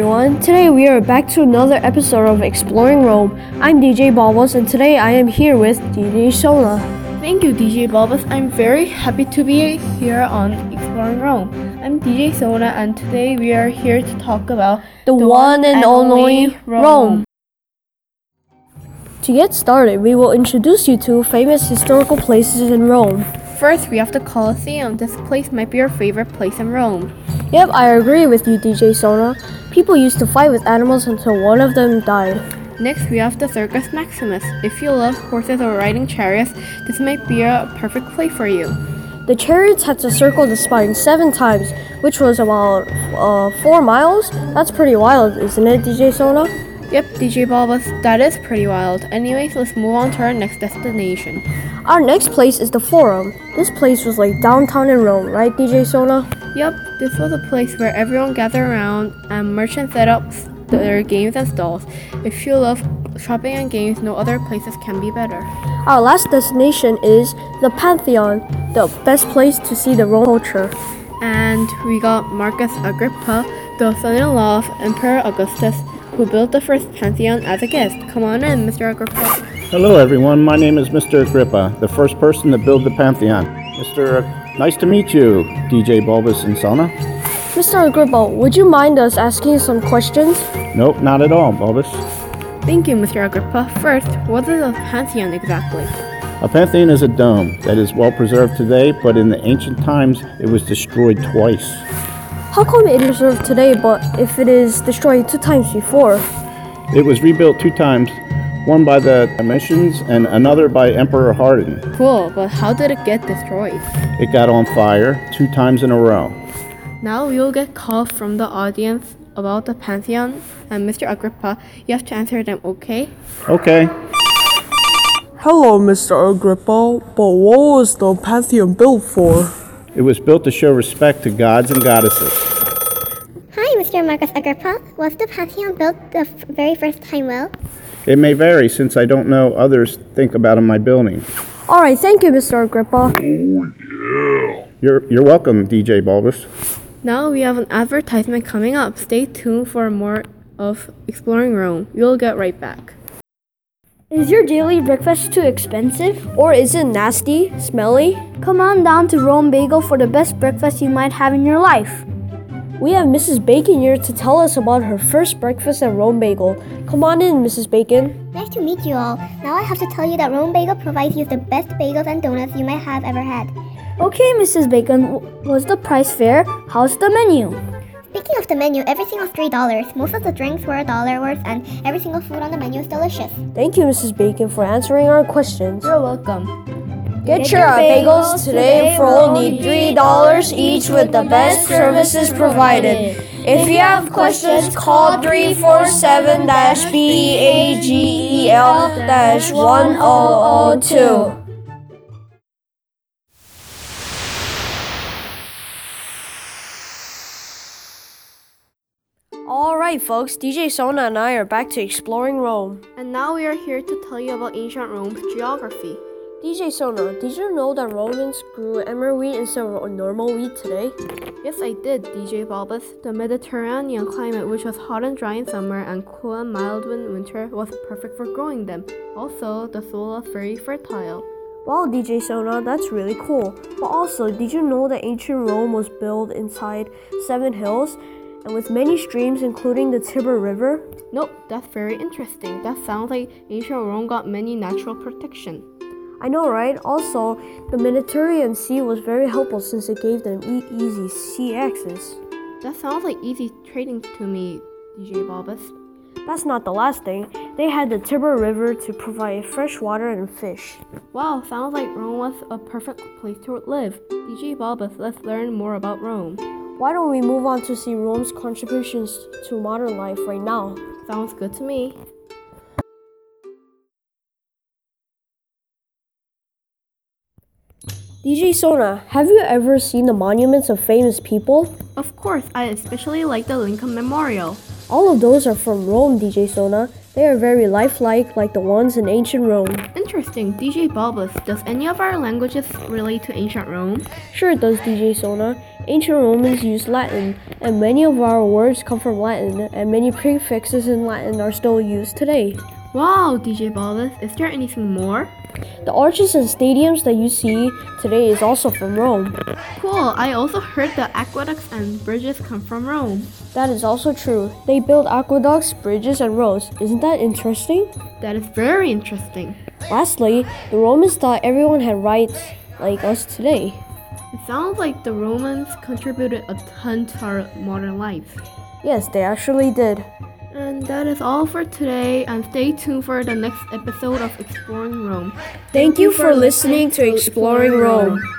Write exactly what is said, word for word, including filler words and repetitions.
everyone. Today we are back to another episode of Exploring Rome. I'm D J Balbus and today I am here with D J Sona. Thank you, D J Balbus. I'm very happy to be here on Exploring Rome. I'm D J Sona and today we are here to talk about The, the one and only Rome. Rome. To get started, we will introduce you to famous historical places in Rome. First, we have the Colosseum. This place might be your favorite place in Rome. Yep, I agree with you, D J Sona. People used to fight with animals until one of them died. Next, we have the Circus Maximus. If you love horses or riding chariots, this might be a perfect place for you. The chariots had to circle the spine seven times, which was about uh, four miles. That's pretty wild, isn't it, D J Sona? Yep, D J Balbus, that is pretty wild. Anyways, let's move on to our next destination. Our next place is the Forum. This place was like downtown in Rome, right, D J Sona? Yep, this was a place where everyone gathered around and merchants set up their games and stalls. If you love shopping and games, no other places can be better. Our last destination is the Pantheon, the best place to see the Roman culture. And we got Marcus Agrippa, the son-in-law of Emperor Augustus, who built the first Pantheon as a guest. Come on in, Mister Agrippa. Hello everyone, my name is Mister Agrippa, the first person to build the Pantheon. Mister Uh, nice to meet you, D J Balbus and Sona. Mister Agrippa, would you mind us asking some questions? Nope, not at all, Balbus. Thank you, Mister Agrippa. First, what is a Pantheon exactly? A Pantheon is a dome that is well preserved today, but in the ancient times it was destroyed twice. How come it is preserved today, but if it is destroyed two times before? It was rebuilt two times, one by the Domitians and another by Emperor Hadrian. Cool, but how did it get destroyed? It got on fire two times in a row. Now we will get calls from the audience about the Pantheon, and Mister Agrippa, you have to answer them, okay? Okay. Hello, Mister Agrippa, but what was the Pantheon built for? It was built to show respect to gods and goddesses. Hi, Mister Marcus Agrippa. Was the Pantheon built the f- very first time well? It may vary since I don't know others think about in my building. Alright, thank you, Mister Agrippa. You're, you're welcome, D J Balbus. Now we have an advertisement coming up. Stay tuned for more of Exploring Rome. We'll get right back. Is your daily breakfast too expensive? Or is it nasty, smelly? Come on down to Rome Bagel for the best breakfast you might have in your life. We have Missus Bacon here to tell us about her first breakfast at Rome Bagel. Come on in, Missus Bacon. Nice to meet you all. Now I have to tell you that Rome Bagel provides you with the best bagels and donuts you might have ever had. Okay, Missus Bacon, was the price fair? How's the menu? Speaking of the menu, everything was three dollars. Most of the drinks were a dollar worth, and every single food on the menu is delicious. Thank you, Missus Bacon, for answering our questions. You're welcome. Get, Get your bagels today for only three dollars each with the best services provided. If you have questions, call three four seven B E A G E L one zero zero two. Alright folks, D J Sona and I are back to exploring Rome. And now we are here to tell you about ancient Rome's geography. D J Sona, did you know that Romans grew emmer wheat instead of normal wheat today? Yes, I did, D J Balbus. The Mediterranean climate, which was hot and dry in summer and cool and mild in winter, was perfect for growing them. Also, the soil was very fertile. Wow, D J Sona, that's really cool. But also, did you know that ancient Rome was built inside seven hills? And with many streams, including the Tiber River? Nope, that's very interesting. That sounds like ancient Rome got many natural protection. I know, right? Also, the Mediterranean Sea was very helpful since it gave them e- easy sea access. That sounds like easy trading to me, D J Balbus. That's not the last thing. They had the Tiber River to provide fresh water and fish. Wow, sounds like Rome was a perfect place to live. D J Balbus, let's learn more about Rome. Why don't we move on to see Rome's contributions to modern life right now? Sounds good to me. D J Sona, have you ever seen the monuments of famous people? Of course, I especially like the Lincoln Memorial. All of those are from Rome, D J Sona. They are very lifelike, like the ones in ancient Rome. Interesting. D J Balbus, does any of our languages relate to ancient Rome? Sure it does, D J Sona. Ancient Romans used Latin, and many of our words come from Latin, and many prefixes in Latin are still used today. Wow, D J Balbus, is there anything more? The arches and stadiums that you see today is also from Rome. Cool, I also heard the aqueducts and bridges come from Rome. That is also true. They built aqueducts, bridges, and roads. Isn't that interesting? That is very interesting. Lastly, the Romans thought everyone had rights like us today. It sounds like the Romans contributed a ton to our modern life. Yes, they actually did. And that is all for today, and stay tuned for the next episode of Exploring Rome. Thank you for listening to Exploring Rome.